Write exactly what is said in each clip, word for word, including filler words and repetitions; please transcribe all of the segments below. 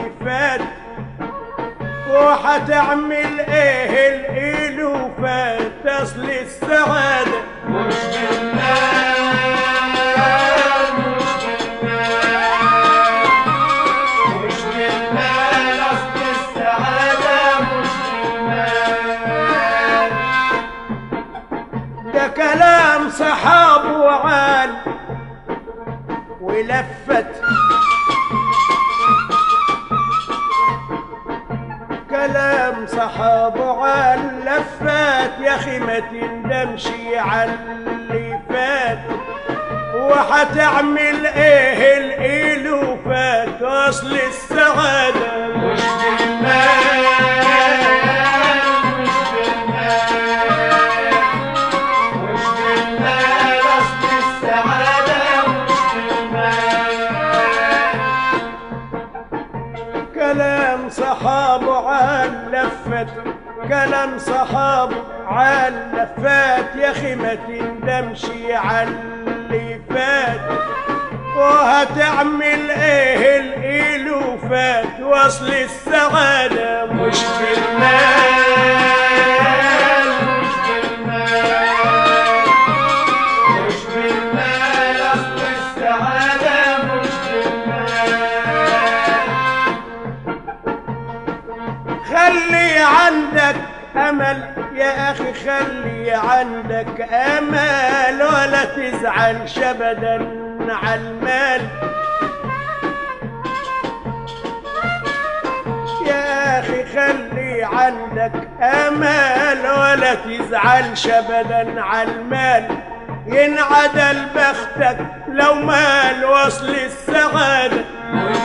اللي فات، وحتعمل ايه الالوفات؟ اصل السعادة مش بالمال، مش بالمال، مش بالمال، اصل السعادة مش بالمال. ده كلام صحاب وعال ولفت، كلام صحاب وعال لفت، يا اخي ما تندمش على اللي فات، وحتعمل ايه الالوفات؟ اصل السعادة مش بالمال، مش بالمال، مش بالمال، اصل السعادة مش بالمال. كلام صحاب عال لفت، كلام صحاب عال لفت، يا اخي ما تندمش على اللي فات، وهتعمل ايه الالوفات؟ واصل السعادة مش بالمال، مش بالمال، مش بالمال، اصل السعادة مش بالمال. خلي عندك امل يا اخي، خلي عندك امل، ولا تزعلش ابدا على المال. يا اخي خلي عندك امل، ولا تزعلش ابدا على المال. ينعدل بختك لو مال، وصل السعادة مش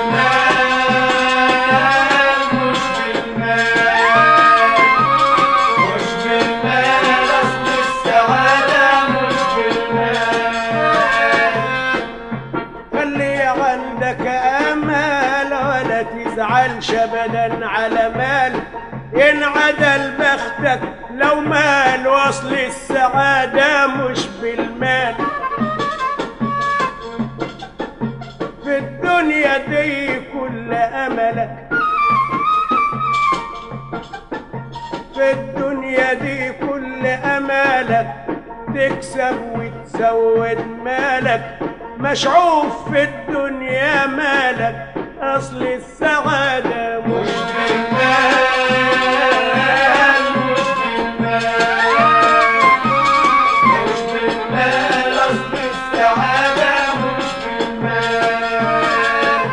بالمال، مش بالمال، مش بالمال، اصل السعادة مش بالمال. خلي عندك امل، ولا تزعلش ابدا على مال. ينعدل بختك لو مال، وصل السعادة مش بالمال. في الدنيا دي كل املك، في الدنيا دي كل امالك تكسب وتزود مالك. مشعوف في الدنيا مالك، اصل السعادة مش بالمال، مش بالمال، مش بالمال، اصل السعادة مش بالمال.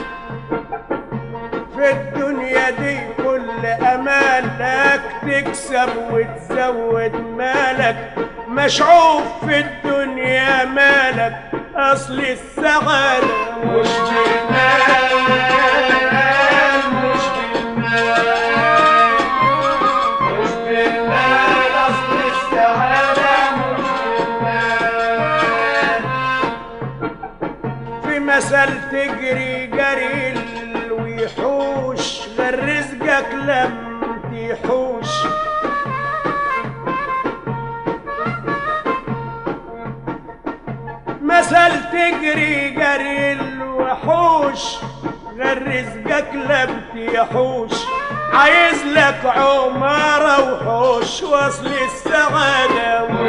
في الدنيا دي كل امالك تكسب وتزود مالك. مشعوف في الدنيا مالك، اصل السعادة مش بالمال، مش بالمال، مش بالمال، اصل السعادة مش بالمال. في مثل تجري جري الوحوش، غير رزقك لم تحوش. مثل تجري جري الوحوش، غير رزقك لم تحوش. عايز لك عمارة وحوش، وصل السعادة مش مش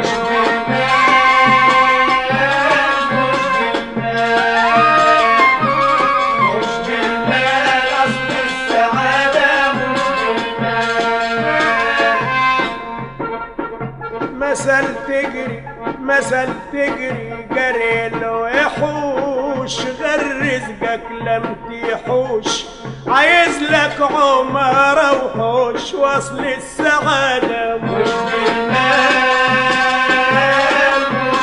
بالمال، مش بالمال، مش بالمال، اصل السعادة مش بالمال. مثل تجري مثل تجري جري الوحوش، غير رزقك لم تحوش. عايز لك عمارة وحوش، وصل السعادة مش مش بالمال، مش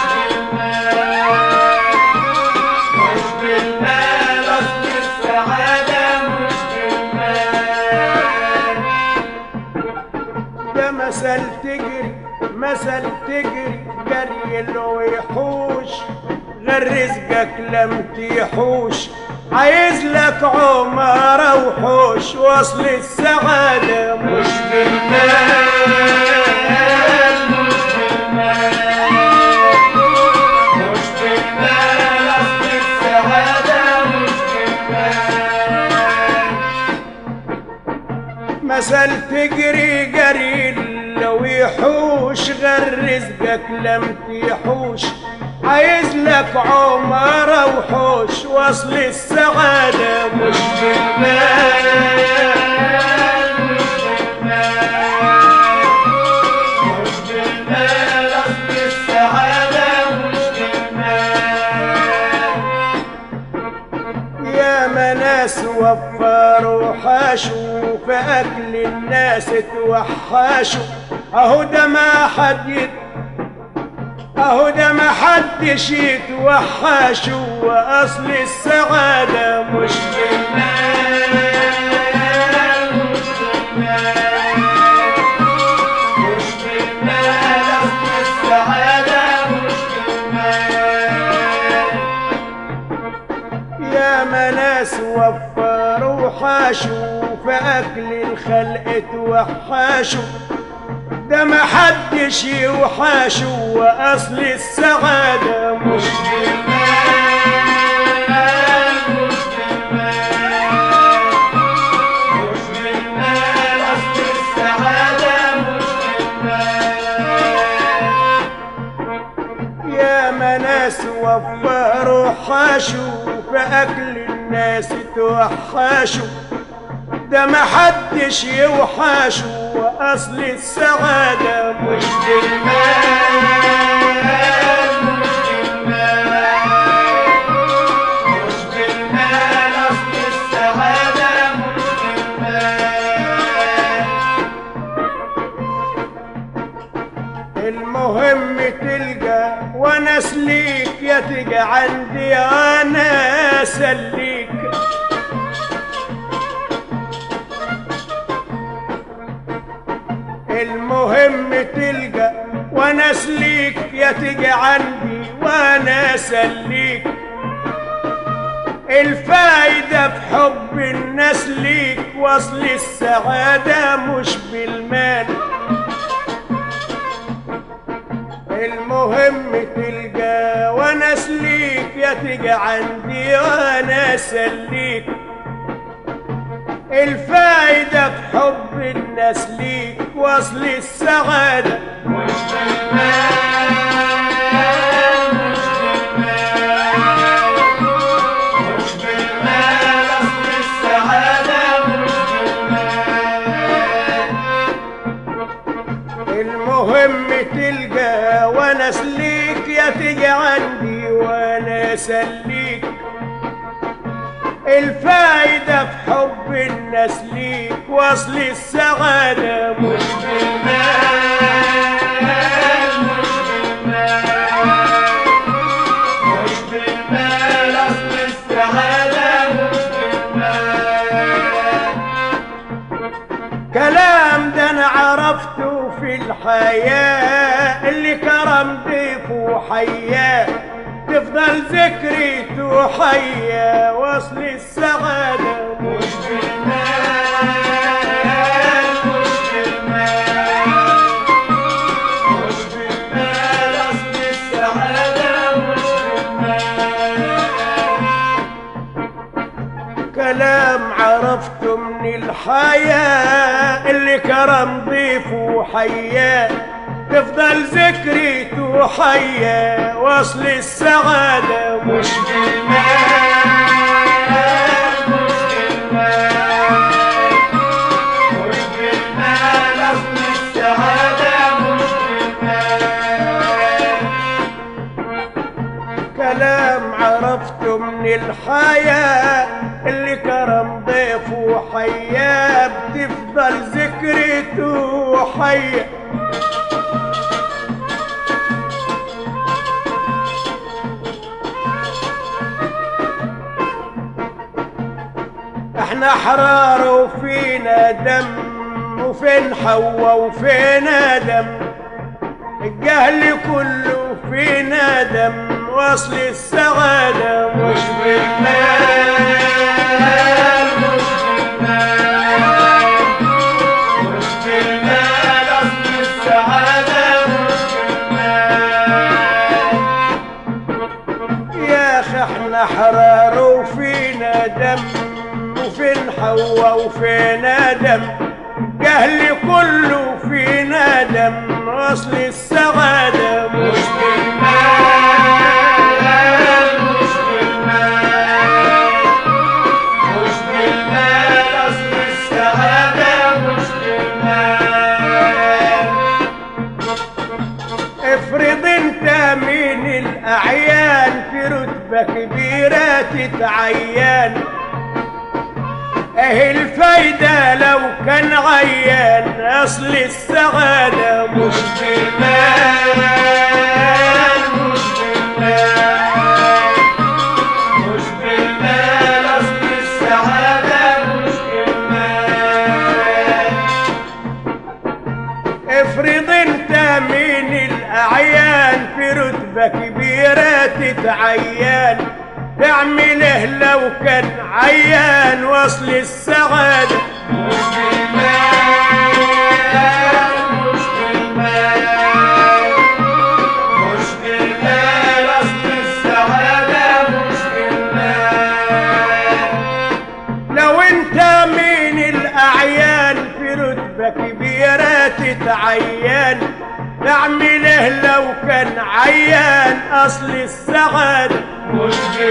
بالمال، مش بالمال، اصل السعادة مش بالمال. ده مثل تجري مثل تجري جري الوحوش، غير رزقك لم تحوش. عايز لك عمارة وحوش، وصل السعادة مش مش بالمال، مش بالمال، مش بالمال، اصل السعادة مش بالمال. مثل تجري جري لو يحوش غير رزقك لم تيحوش عايز لك عمارة وحوش وصل السعادة مش بالمال مش بالمال أصل السعادة مش بالمال. يا ناس وفروا حاشوا في أكل الناس توحشوا أهو ده ما حد يت أهو ده ما حدش يتوحشوا وأصل السعادة مش بالمال مش بالمال مش بالمال أصل السعادة مش بالمال. يا ناس وفروا حاشوا في أكل الخلق توحشوا ده ما حدش يوحشوا وأصل السعادة مش بالمال مش بالمال مش بالمال أصل السعادة مش بالمال. يا ناس وفروا حاشوا في أكل الناس توحشوا ده ما حدش يوحشوا وأصل السعادة مش بالمال مش بالمال مش بالمال أصل السعادة مش بالمال. المهم تلقى وناس ليك يا تجي عندي أنا أسليك المهم تلقى وناس ليك يا تجي عندي وانا اسليك الفايدة في حب الناس ليك وصل السعادة مش بالمال. المهم تلقى وناس ليك يا تجي عندي وانا اسليك الفايدة في حب الناس ليك وصل السعادة مش بالمال مش بالمال مش بالمال أصل السعادة مش بالمال. المهم تلقى وناس ليك يا تجي عندي وانا اسليك الفايدة في حب الناس ليك وصل السعادة مش بالمال مش بالمال مش بالمال أصل السعادة مش بالمال. كلام ده انا عرفته في الحياة اللي كرم ضيفه حياه تفضل ذكريته حية وصل السعادة مش بالمال مش بالمال مش بالمال أصل السعادة مش بالمال. كلام عرفته من الحياة اللي كرم ضيفه حياه تفضل ذكريته حية وصل السعادة مش بالمال مش بالمال مش بالمال أصل السعادة مش بالمال. كلام عرفته من الحياة اللي كرم ضيفه حياه بتفضل ذكريته حية احنا احرار وفينا دم وفين حوا وفينا دم الجهل كله فينا دم وصل السعادة مش بالمال مش بالمال مش بالمال أصل السعادة مش بالمال. يا اخي احنا احرار وفينا دم وفين حوا وفينا دم اهلي كله في ندم، اصل السعادة مش بالمال مش بالمال مش بالمال أصل السعادة مش بالمال. افرض انت من الاعيان في رتبة كبيرة تتعين، اهي الفايدة لو كان عيان، اصل السعادة مش مش بالمال مش بالمال مش بالمال أصل السعادة مش بالمال. افرض انت من الاعيان في رتبة كبيرة تتعين، تعمله لو كان عيان، واصل السعادة مش بالمال مش بالمال مش بالمال أصل السعادة مش بالمال. لو انت من الاعيان في رتبة كبيرة تتعين، تعمله لو كان عيان، اصل السعادة مش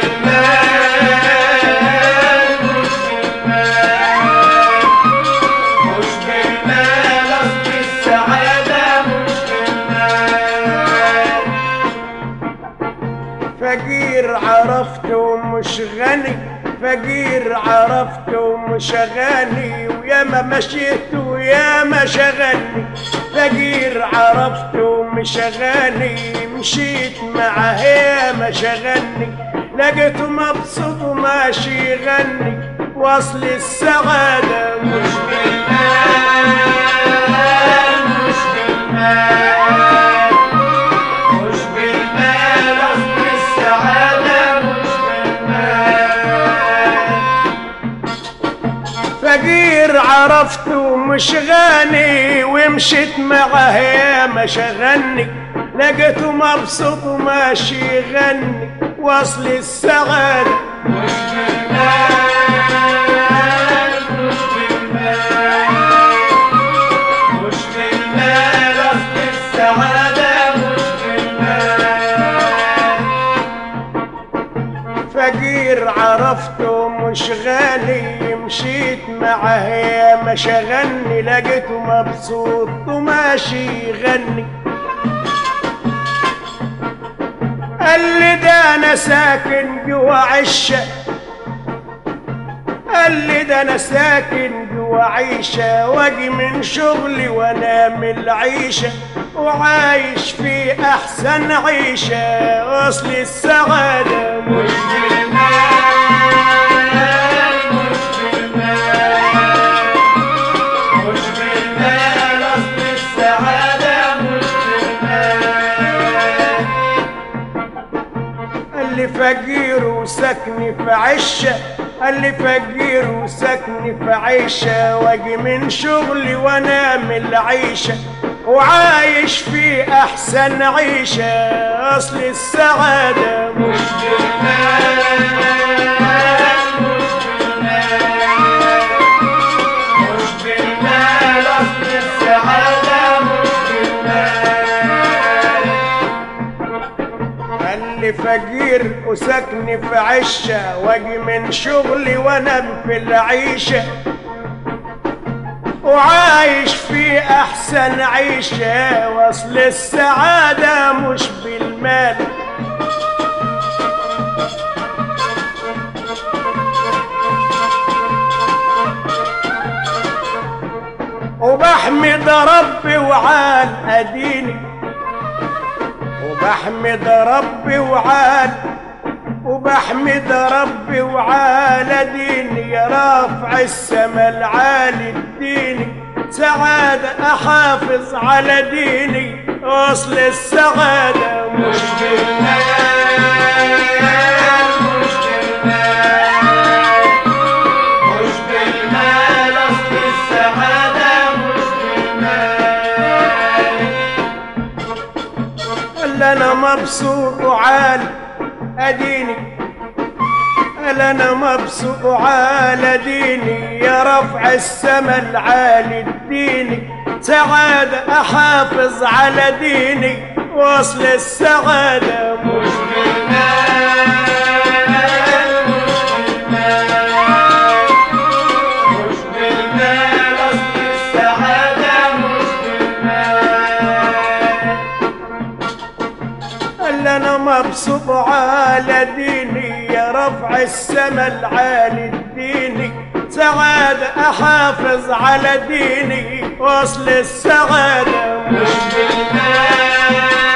بالمال مش بالمال مش بالمال أصل السعادة مش بالمال. فقير عرفته مش غني، فقير عرفته مش غني، وياما مشيت وياما شغلني. فقير عرفته مش غني، مشيت معاه ياما شغلني، لقيته مبسوط وماشي يغني، واصل السعادة مش مش بالمال مش بالمال مش بالمال أصل السعادة مش بالمال. فقير عرفته مش غني، ومشيت معاه ياما شغلني، لقيته مبسوط وماشي يغني، واصل السعادة مش بالمال مش بالمال مش بالمال أصل السعادة مش بالمال. فقير عرفته مش غني، مشيت معاه ياما شغلني، لقيته مبسوط وماشي يغني. قال لي ده انا ساكن جوا عشه، قال لي ده انا ساكن جوا عيشه، واجي من شغلي وانام العيشه، وعايش في احسن عيشه، اصل السعاده مش بالمال مش بالمال مش بالمال أصل السعادة مش بالمال. قال لي فقير وسكني في عشه، قال لي فقير وسكني في عيشه، واجي من شغلي وانام العيشه، وعايش في احسن عيشه، اصل السعاده مش مش بالمال مش بالمال مش بالمال أصل السعادة مش بالمال. قال لي فقير وسكني في عشه، واجي من شغلي وانام في العيشه، وعايش في احسن عيشه، واصل السعاده مش بالمال. وبحمد ربي وعال اديني، وبحمد ربي وعال، وبحمد ربي وعال ديني، يا رافع السما العالي الديني، سعادة احافظ على ديني، اصل السعادة مش بالمال مش بالمال مش بالمال أصل السعادة مش بالمال. اللي انا مبسوط وعال اديني، هل انا مبسوط على ديني يا رفع السما العالي الديني، سعادة احافظ على ديني وصل السعادة مش بالمال مش بالمال مش بالمال أصل السعادة مش بالمال. هل انا مبسوط على ديني يا رفع السما العالي الديني، سعادة احافظ على ديني وصل السعادة مش بالمال